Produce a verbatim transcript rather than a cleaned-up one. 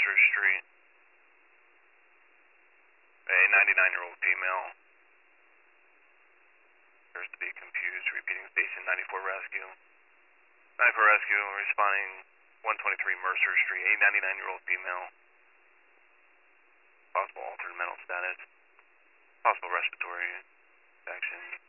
Mercer Street. A ninety-nine-year-old female. Appears to be confused, repeating station ninety-four rescue. ninety-four rescue, responding one twenty-three Mercer Street, a ninety-nine-year-old female. Possible altered mental status. Possible respiratory infection.